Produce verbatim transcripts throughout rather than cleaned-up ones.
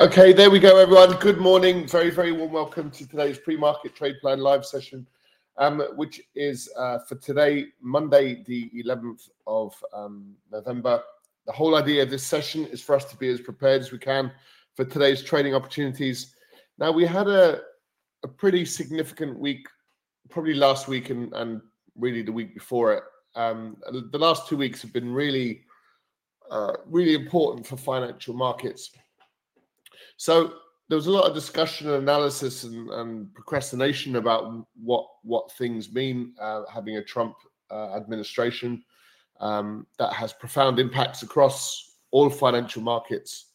Okay, there we go, everyone. Good morning. Very, very warm welcome to today's pre-market trade plan live session, um, which is uh, for today, Monday, the eleventh of um, November. The whole idea of this session is for us to be as prepared as we can for today's trading opportunities. Now, we had a, a pretty significant week, probably last week and, and really the week before it. Um, the last two weeks have been really, uh, really important for financial markets. So there was a lot of discussion and analysis and, and procrastination about what what things mean, uh, having a Trump uh, administration um, that has profound impacts across all financial markets.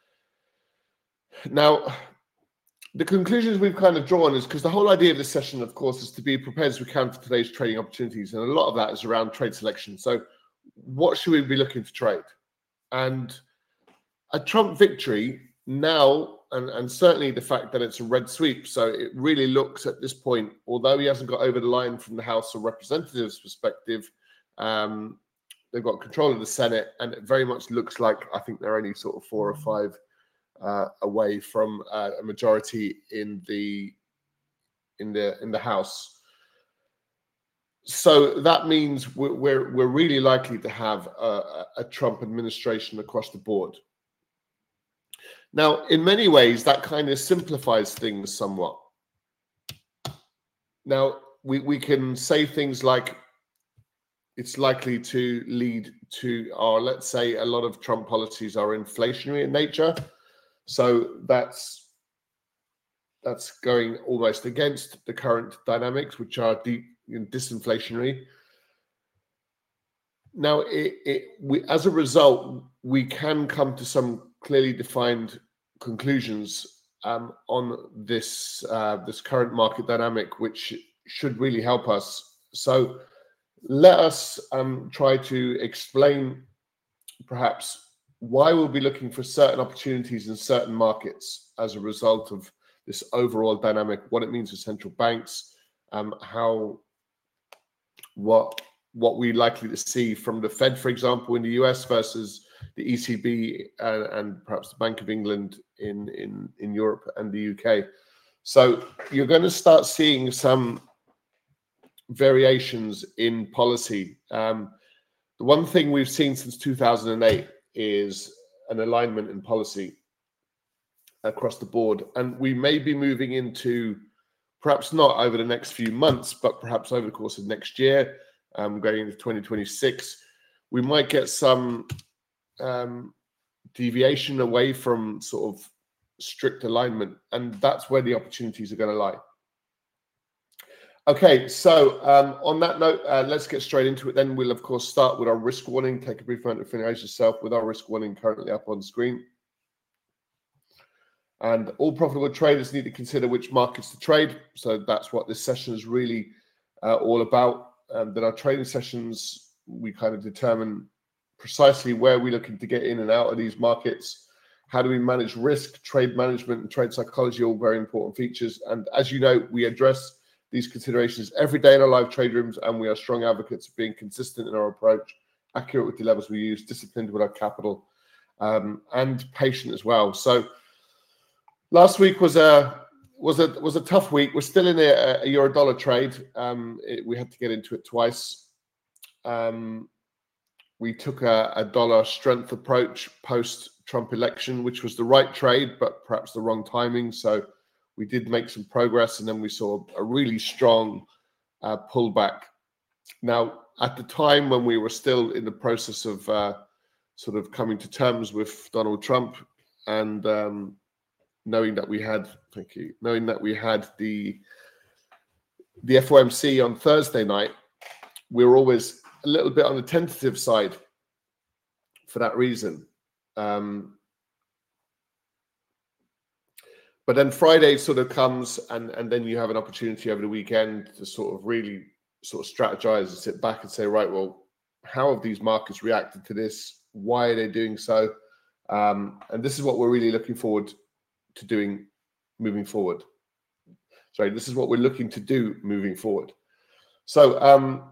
Now, the conclusions we've kind of drawn is because the whole idea of this session, of course, is to be prepared as we can for today's trading opportunities. And a lot of that is around trade selection. So what should we be looking to trade? And a Trump victory now, and, and certainly the fact that it's a red sweep, so it really looks at this point, although he hasn't got over the line from the House of Representatives perspective, um, they've got control of the Senate, and it very much looks like I think they're only sort of four or five uh, away from uh, a majority in the in the in the House. So that means we're we're, we're really likely to have a, a Trump administration across the board. Now, in many ways, that kind of simplifies things somewhat. Now, we, we can say things like it's likely to lead to, or let's say a lot of Trump policies are inflationary in nature. So that's, that's going almost against the current dynamics, which are deep and disinflationary. Now, it, it, we, as a result, we can come to some clearly defined conclusions um, on this uh, this current market dynamic, which should really help us. So let us um, try to explain perhaps why we'll be looking for certain opportunities in certain markets as a result of this overall dynamic, what it means for central banks, um, how what what we're likely to see from the Fed, for example, in the U S versus the E C B and, and perhaps the Bank of England in, in, in Europe and the U K. So you're going to start seeing some variations in policy. Um, the one thing we've seen since two thousand eight is an alignment in policy across the board. And we may be moving into, perhaps not over the next few months, but perhaps over the course of next year, um, going into twenty twenty-six, we might get some um, deviation away from sort of strict alignment. And that's where the opportunities are going to lie. Okay, so um, on that note, uh, let's get straight into it. Then we'll, of course, start with our risk warning. Take a brief moment to familiarize yourself with our risk warning currently up on screen. And all profitable traders need to consider which markets to trade. So that's what this session is really uh, all about. Um, that our trading sessions, we kind of determine precisely where we're looking to get in and out of these markets. How do we manage risk, trade management, and trade psychology, all very important features. And as you know, we address these considerations every day in our live trade rooms, and we are strong advocates of being consistent in our approach, accurate with the levels we use, disciplined with our capital, um, and patient as well. So last week was a was a was a tough week. We're still in a, a euro dollar trade. Um, it, we had to get into it twice. Um, we took a, a dollar strength approach post Trump election, which was the right trade, but perhaps the wrong timing. So we did make some progress, and then we saw a really strong uh, pullback. Now, at the time when we were still in the process of uh, sort of coming to terms with Donald Trump, and um, knowing that we had, thank you, knowing that we had the the F O M C on Thursday night, we were always a little bit on the tentative side for that reason. Um, but then Friday sort of comes, and, and then you have an opportunity over the weekend to sort of really sort of strategize and sit back and say, right, well, how have these markets reacted to this? Why are they doing so? Um, and this is what we're really looking forward to doing moving forward. Sorry, this is what we're looking to do moving forward. So, um,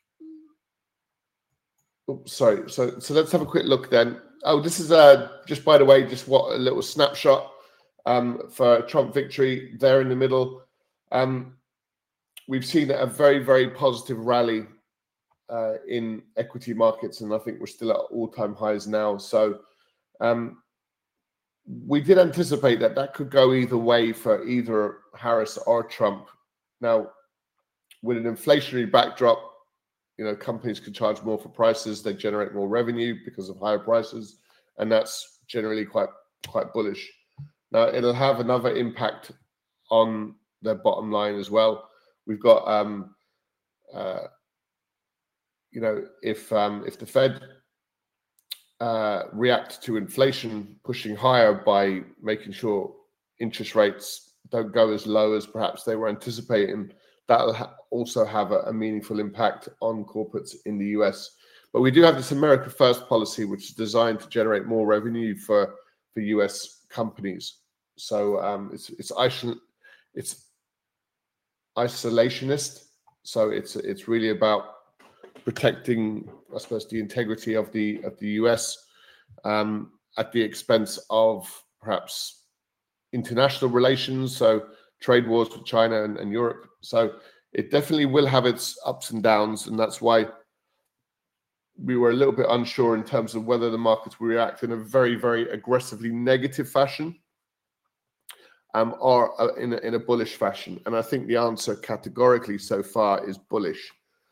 oops, sorry. So, so let's have a quick look then. Oh, this is uh, just by the way, just what a little snapshot. um, for Trump victory. There in the middle. Um, we've seen a very, very positive rally uh, in equity markets, and I think we're still at all-time highs now. So um, we did anticipate that that could go either way for either Harris or Trump. Now, with an inflationary backdrop, you know, companies can charge more for prices. They generate more revenue because of higher prices, and that's generally quite quite bullish. Now, it'll have another impact on their bottom line as well. We've got, um, uh, you know, if um, if the Fed uh, react to inflation pushing higher by making sure interest rates don't go as low as perhaps they were anticipating, that'll ha- also have a, a meaningful impact on corporates in the U S. But we do have this America First policy, which is designed to generate more revenue for, for U S companies. So um, it's it's isolation, it's isolationist. So it's it's really about protecting, I suppose, the integrity of the of the U S um, at the expense of perhaps international relations, so trade wars with China and, and Europe. So it definitely will have its ups and downs, and that's why we were a little bit unsure in terms of whether the markets will react in a very, very aggressively negative fashion um, or uh, in, a, in a bullish fashion. And I think the answer categorically so far is bullish.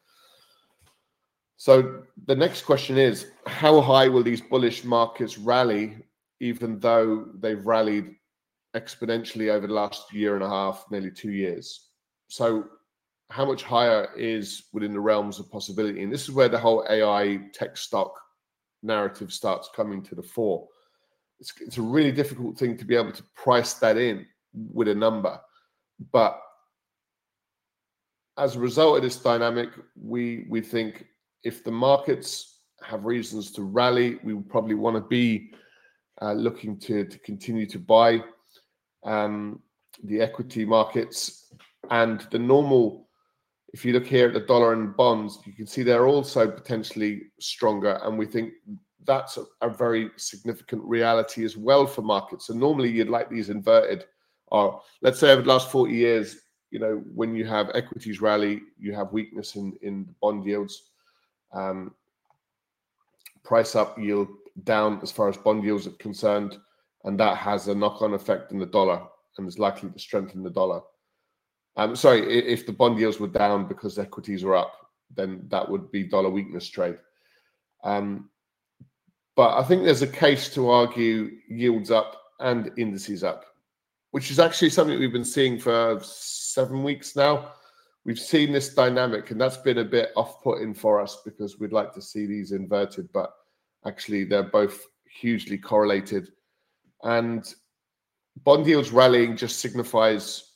So the next question is, how high will these bullish markets rally, even though they've rallied exponentially over the last year and a half, nearly two years? So how much higher is within the realms of possibility? And this is where the whole A I tech stock narrative starts coming to the fore. It's, it's a really difficult thing to be able to price that in with a number. But as a result of this dynamic, we, we think if the markets have reasons to rally, we would probably want to be uh, looking to, to continue to buy um, the equity markets. And the normal, if you look here at the dollar and bonds, you can see they're also potentially stronger. And we think that's a, a very significant reality as well for markets. So normally you'd like these inverted, or let's say over the last forty years, you know, when you have equities rally, you have weakness in, in bond yields. Um, price up, yield down as far as bond yields are concerned, and that has a knock-on effect in the dollar and is likely to strengthen the dollar. Um, sorry, if the bond yields were down because equities are up, then that would be dollar weakness trade. Um, but I think there's a case to argue yields up and indices up, which is actually something we've been seeing for seven weeks now. We've seen this dynamic, and that's been a bit off-putting for us because we'd like to see these inverted, but actually they're both hugely correlated. And bond yields rallying just signifies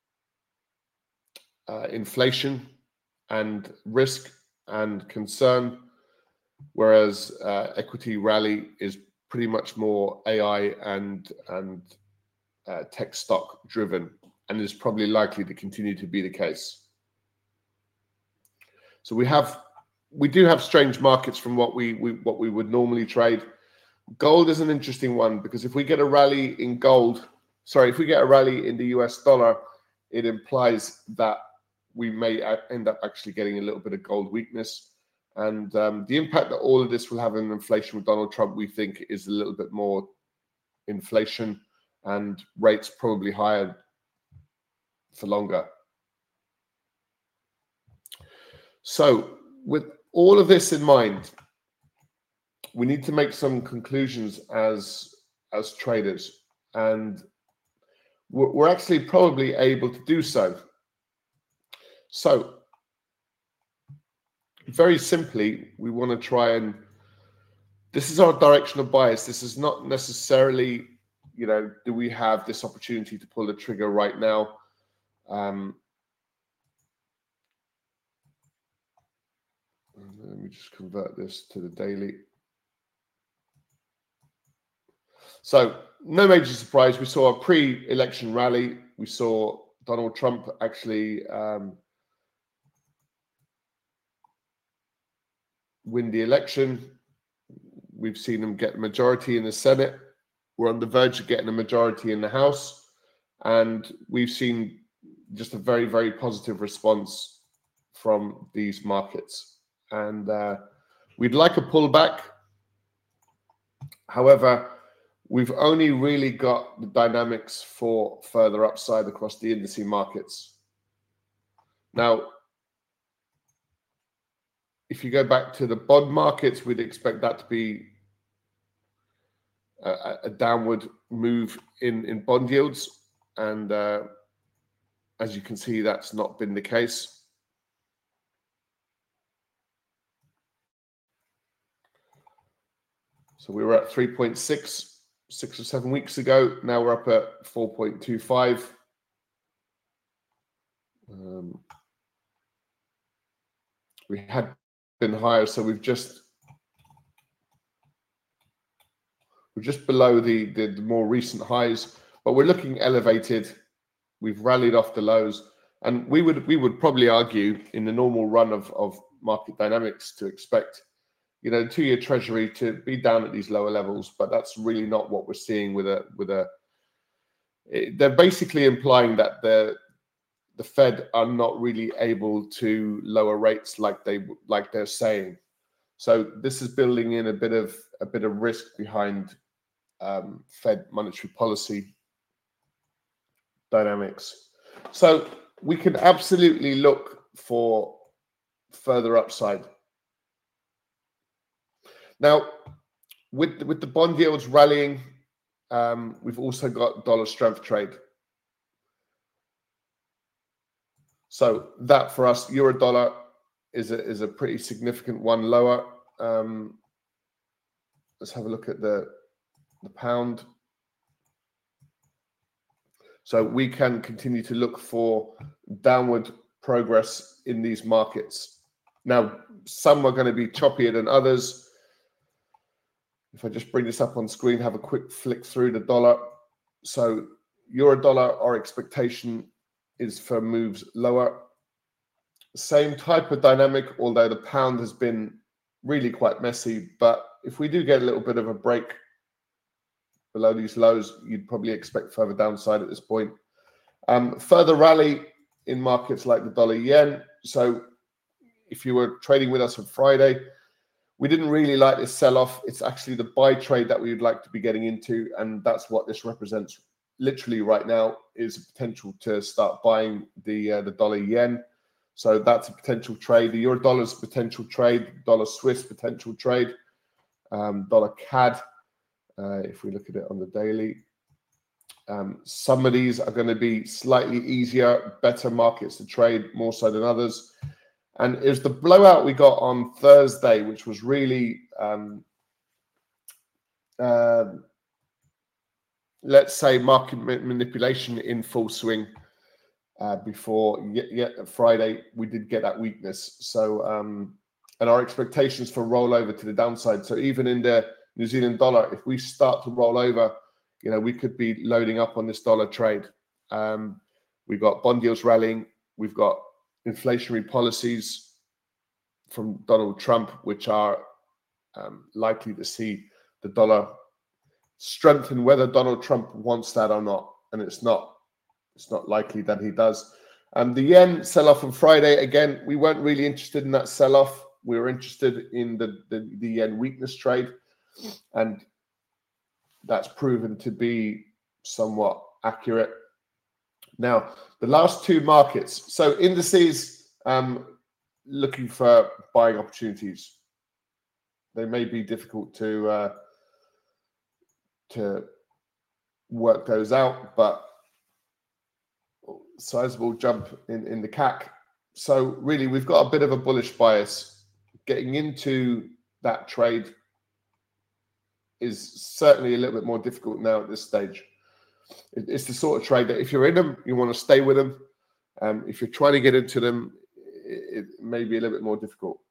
uh, inflation and risk and concern, whereas uh, equity rally is pretty much more A I and, and uh, tech stock driven, and is probably likely to continue to be the case. So we have, we do have strange markets from what we, we what we would normally trade. Gold is an interesting one because if we get a rally in gold, sorry, if we get a rally in the U S dollar, it implies that we may end up actually getting a little bit of gold weakness. And um, the impact that all of this will have on inflation with Donald Trump, we think, is a little bit more inflation and rates probably higher for longer. So with all of this in mind, we need to make some conclusions as as traders, and we're, we're actually probably able to do so. So very simply, we want to try and, this is our directional bias. This is not necessarily, you know, do we have this opportunity to pull the trigger right now? Um, let me just convert this to the daily. So no major surprise. We saw a pre-election rally. We saw Donald Trump actually um, win the election. We've seen him get the majority in the Senate. we're on the verge of getting a majority in the House, and we've seen just a very, very positive response from these markets. And uh, we'd like a pullback. However, we've only really got the dynamics for further upside across the indice markets. Now, if you go back to the bond markets, we'd expect that to be a, a downward move in, in bond yields. And uh, as you can see, that's not been the case. So we were at three point six six or seven weeks ago. Now we're up at four point two five. Um, we had been higher, so we've just we're just below the, the the more recent highs, but we're looking elevated. We've rallied off the lows, and we would we would probably argue in the normal run of of market dynamics to expect, you know, two-year Treasury to be down at these lower levels, but that's really not what we're seeing with a with a. They're basically implying that the the Fed are not really able to lower rates like they like they're saying. So this is building in a bit of a bit of risk behind um, Fed monetary policy dynamics. So we can absolutely look for further upside. Now, with with the bond yields rallying, um, we've also got dollar strength trade. So that for us, euro dollar is a is a pretty significant one lower. Um, let's have a look at the the pound. So we can continue to look for downward progress in these markets. Now, some are going to be choppier than others. If I just bring this up on screen, have a quick flick through the dollar. So euro dollar, our expectation is for moves lower. Same type of dynamic, although the pound has been really quite messy. But if we do get a little bit of a break below these lows, you'd probably expect further downside at this point. Um, further rally in markets like the dollar yen. So if you were trading with us on Friday, we didn't really like this sell-off. It's actually the buy trade that we would like to be getting into, and that's what this represents literally right now, is a potential to start buying the uh, the dollar yen. So that's a potential trade. The euro dollar is a potential trade. Dollar Swiss potential trade. Um, dollar C A D, uh, if we look at it on the daily. Um, some of these are going to be slightly easier, better markets to trade, more so than others. And it was the blowout we got on Thursday, which was really, um, uh, let's say, market manipulation in full swing. Uh, before yet, yet Friday, we did get that weakness. So, um, and our expectations for rollover to the downside. So even in the New Zealand dollar, if we start to roll over, you know, we could be loading up on this dollar trade. Um, we've got bond yields rallying. We've got inflationary policies from Donald Trump, which are um, likely to see the dollar strengthen, whether Donald Trump wants that or not. And it's not, it's not likely that he does. Um, the yen sell-off on Friday, again, we weren't really interested in that sell-off. We were interested in the, the, the yen weakness trade. And that's proven to be somewhat accurate. Now, the last two markets. So indices, um, looking for buying opportunities. They may be difficult to uh, to work those out, but sizable jump in, in the C A C. So really, we've got a bit of a bullish bias. Getting into that trade is certainly a little bit more difficult now at this stage. It's the sort of trade that if you're in them, you want to stay with them. Um, if you're trying to get into them, it, it may be a little bit more difficult.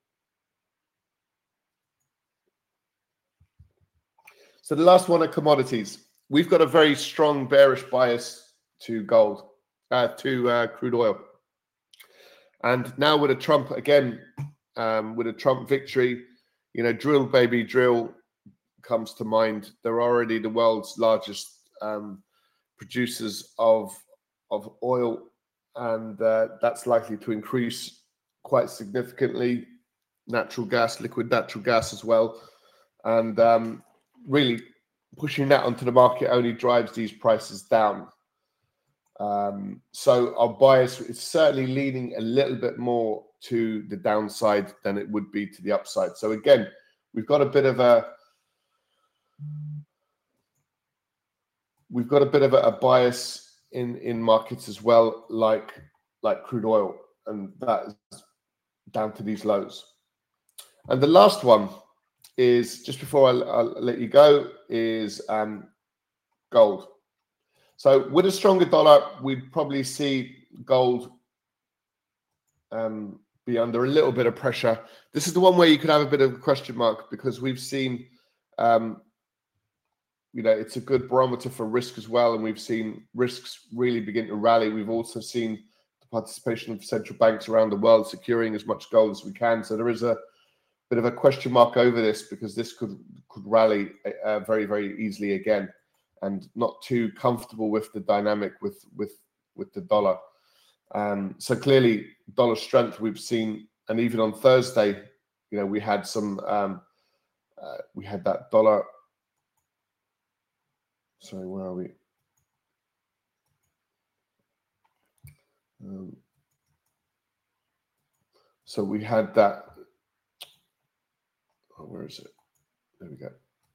So the last one are commodities. We've got a very strong bearish bias to gold, uh, to uh, crude oil. And now with a Trump, again, um, with a Trump victory, you know, drill, baby, drill. comes to mind. They're already the world's largest um, producers of of oil, and uh, that's likely to increase quite significantly. Natural gas, liquid natural gas as well, and um, really pushing that onto the market only drives these prices down. Um, so our bias is certainly leaning a little bit more to the downside than it would be to the upside. So again, we've got a bit of a we've got a bit of a, a bias in in markets as well, like like crude oil, and that is down to these lows. And the last one is, just before I'll, I'll let you go, is um, gold. So with a stronger dollar, we'd probably see gold um, be under a little bit of pressure. This is the one where you could have a bit of a question mark, because we've seen, um, you know, it's a good barometer for risk as well. And we've seen risks really begin to rally. We've also seen the participation of central banks around the world securing as much gold as we can. So there is a bit of a question mark over this, because this could, could rally uh, very, very easily again. And not too comfortable with the dynamic with with with the dollar. Um, so clearly, dollar strength we've seen, and even on Thursday, you know, we had some um, uh, we had that dollar. Sorry, where are we? Um, so we had that. Oh, where is it? There we go.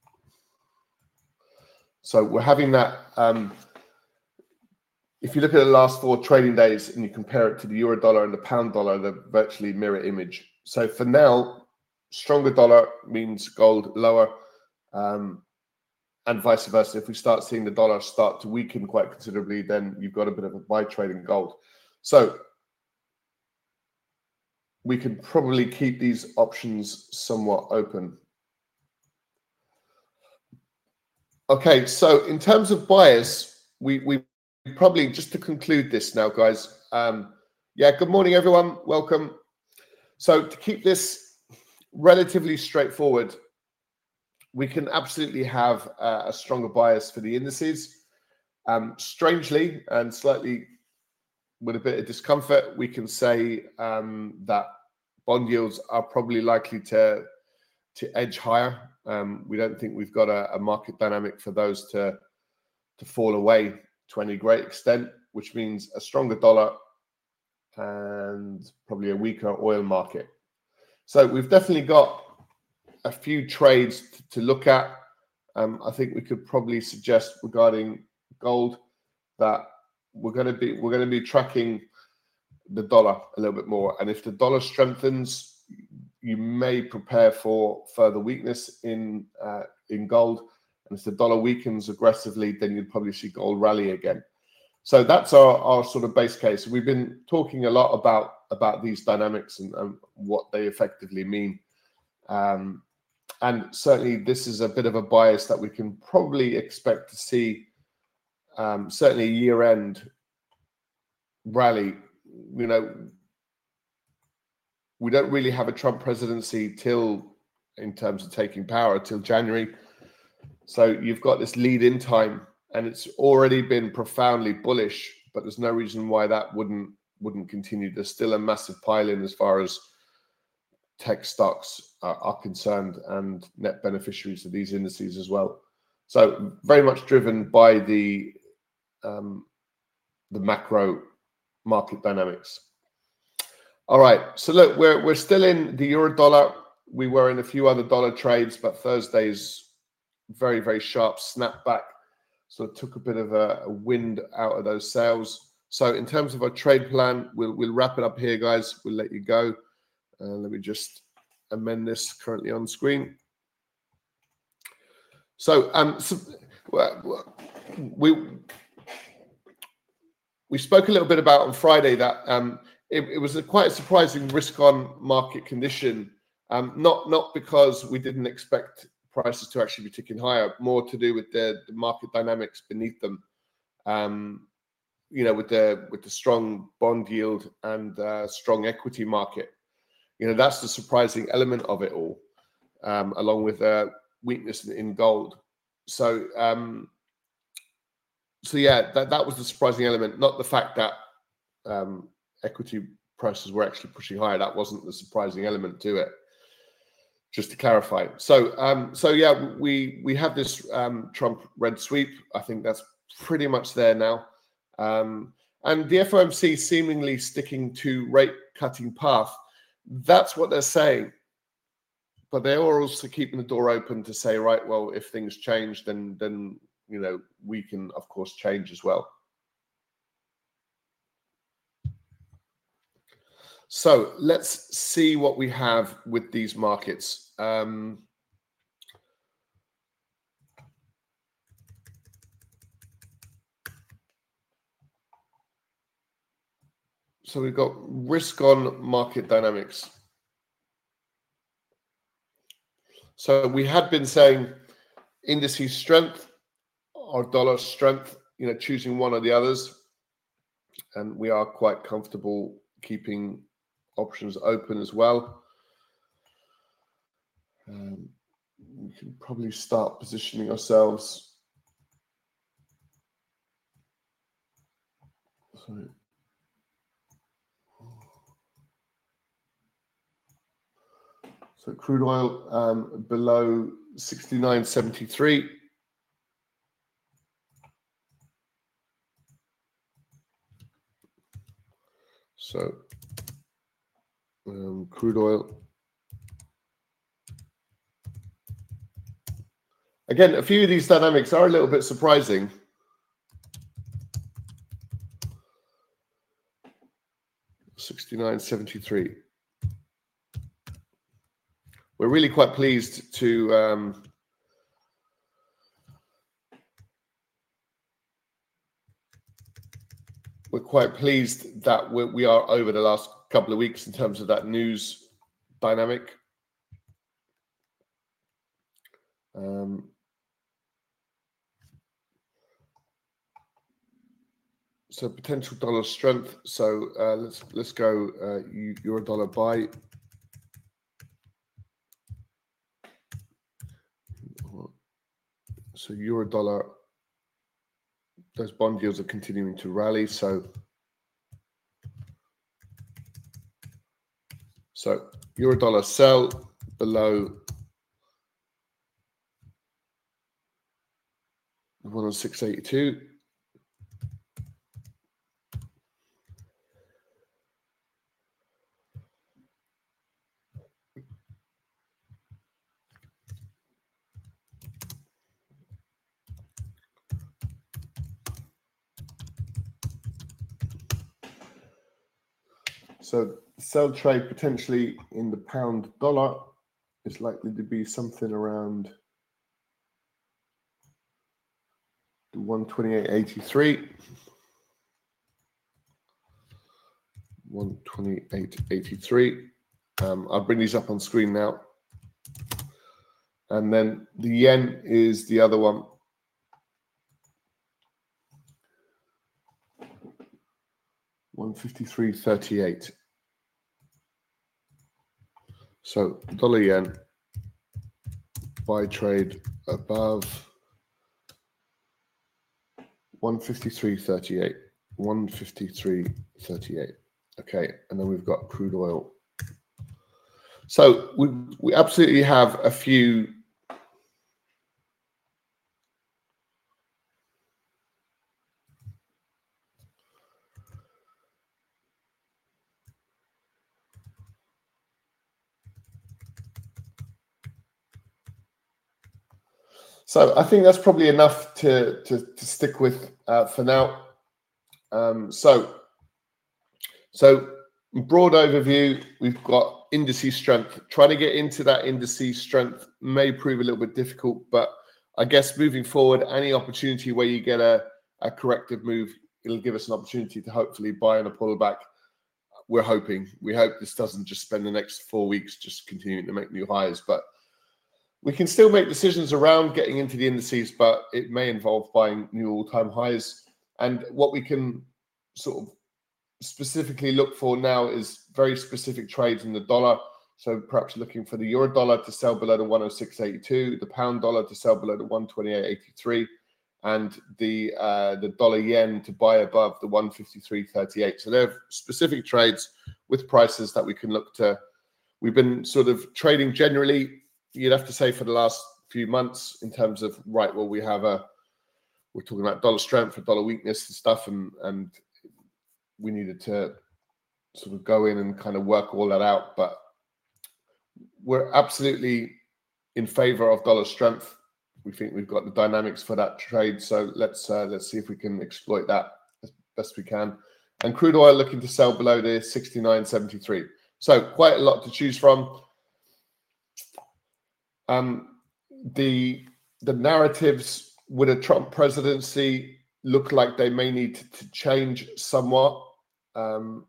So we're having that. Um, if you look at the last four trading days and you compare it to the euro dollar and the pound dollar, they're virtually mirror image. So for now, stronger dollar means gold lower, um, and vice versa. If we start seeing the dollar start to weaken quite considerably, then you've got a bit of a buy trade in gold. So we can probably keep these options somewhat open. Okay, so in terms of bias, we we probably, just to conclude this now, guys. Um, yeah, good morning, everyone. Welcome. So to keep this relatively straightforward, we can absolutely have uh, a stronger bias for the indices. Um, strangely, and slightly with a bit of discomfort, we can say um, that bond yields are probably likely to to edge higher. Um, we don't think we've got a, a market dynamic for those to to fall away to any great extent, which means a stronger dollar and probably a weaker oil market. So we've definitely got a few trades to, to look at. Um, I think we could probably suggest regarding gold that we're going to be we're going to be tracking the dollar a little bit more, and if the dollar strengthens, you may prepare for further weakness in uh, in gold. And if the dollar weakens aggressively, then you'd probably see gold rally again. So that's our, our sort of base case. We've been talking a lot about, about these dynamics and, and what they effectively mean. Um, and certainly this is a bit of a bias that we can probably expect to see, um, certainly year-end rally. You know, we don't really have a Trump presidency till, in terms of taking power, till January. So you've got this lead-in time, and it's already been profoundly bullish, but there's no reason why that wouldn't wouldn't continue. There's still a massive pile-in as far as tech stocks are, are concerned, and net beneficiaries of these indices as well. So very much driven by the um, the macro market dynamics. All right, so look, we're we're still in the euro dollar. We were in a few other dollar trades, but Thursday's very, very sharp snapback, so it took a bit of a, a wind out of those sales. So in terms of our trade plan, we'll we'll wrap it up here, guys. We'll let you go. Uh, let me just amend this currently on screen. So um, so, we we spoke a little bit about on Friday that um, it, it was a quite a surprising risk-on market condition. Um, not not because we didn't expect prices to actually be ticking higher, more to do with the, the market dynamics beneath them. Um, you know, with the with the strong bond yield and uh, strong equity market. You know, that's the surprising element of it all, um, along with uh, weakness in, in gold. So, um, so yeah, that, that was the surprising element, not the fact that um, equity prices were actually pushing higher. That wasn't the surprising element to it. Just to clarify. So, um, so yeah, we we have this um, Trump red sweep. I think that's pretty much there now. Um, and the F O M C seemingly sticking to rate cutting path. That's what they're saying. But they are also keeping the door open to say, right, well, if things change, then then you know we can of course change as well. So let's see what we have with these markets. Um, so we've got risk on market dynamics. So we had been saying indices strength or dollar strength, you know, choosing one or the others. And we are quite comfortable keeping options open as well. Um, we can probably start positioning ourselves. Sorry. So crude oil um, below sixty-nine seventy-three. So um, crude oil. Again, a few of these dynamics are a little bit surprising. sixty-nine seventy-three. We're really quite pleased to um, we're quite pleased that we're, we are over the last couple of weeks in terms of that news dynamic. Um, so potential dollar strength. So uh, let's let's go uh, euro dollar buy. So euro dollar, those bond yields are continuing to rally. So so euro dollar sell below one oh six eighty-two. So sell trade potentially in the pound dollar is likely to be something around the one twenty-eight eighty-three. one twenty-eight eighty-three. Um, I'll bring these up on screen now. And then the yen is the other one. one fifty-three thirty-eight. So dollar yen, buy trade above one fifty-three thirty-eight. one fifty-three thirty-eight. Okay, and then we've got crude oil. So we we absolutely have a few So I think that's probably enough to, to, to stick with uh, for now. Um, so, so broad overview, we've got indices strength. Trying to get into that indices strength may prove a little bit difficult, but I guess moving forward, any opportunity where you get a, a corrective move, it'll give us an opportunity to hopefully buy on a pullback. We're hoping. We hope this doesn't just spend the next four weeks just continuing to make new highs, but we can still make decisions around getting into the indices, but it may involve buying new all-time highs. And what we can sort of specifically look for now is very specific trades in the dollar. So perhaps looking for the euro dollar to sell below the one oh six eighty-two, the pound dollar to sell below the one twenty-eight eighty-three, and the uh, the dollar yen to buy above the one fifty-three thirty-eight. So there are specific trades with prices that we can look to. We've been sort of trading generally, you'd have to say, for the last few months in terms of, right, well, we have a, we're talking about dollar strength or dollar weakness and stuff, and, and we needed to sort of go in and kind of work all that out. But we're absolutely in favor of dollar strength. We think we've got the dynamics for that trade. So let's uh, let's see if we can exploit that as best we can. And crude oil looking to sell below the sixty-nine seventy-three. So quite a lot to choose from. Um, the the narratives with a Trump presidency look like they may need to, to change somewhat. Um,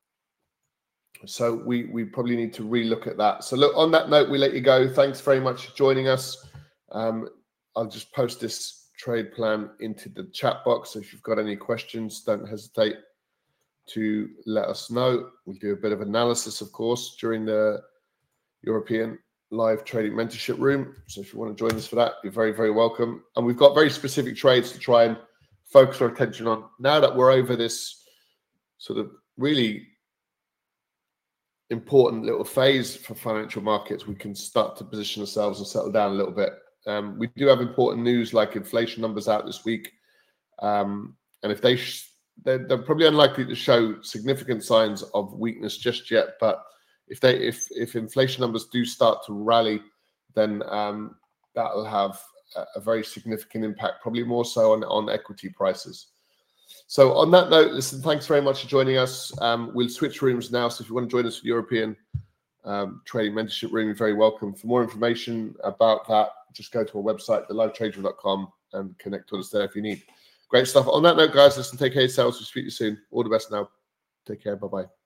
so we we probably need to relook at that. So look, on that note, we let you go. Thanks very much for joining us. Um, I'll just post this trade plan into the chat box. So if you've got any questions, don't hesitate to let us know. We'll do a bit of analysis, of course, during the European live trading mentorship room. So if you want to join us for that, you're very, very welcome. And we've got very specific trades to try and focus our attention on. Now that we're over this sort of really important little phase for financial markets, we can start to position ourselves and settle down a little bit. Um, we do have important news like inflation numbers out this week. Um, and if they, sh- they're, they're probably unlikely to show significant signs of weakness just yet. But if they, if, if inflation numbers do start to rally, then um, that'll have a, a very significant impact, probably more so on, on equity prices. So on that note, listen, thanks very much for joining us. Um, we'll switch rooms now. So if you want to join us for the European um, Trading Mentorship Room, you're very welcome. For more information about that, just go to our website, the live trade room dot com, and connect with us there if you need. Great stuff. On that note, guys, listen, take care of yourselves. We'll speak to you soon. All the best now. Take care. Bye-bye.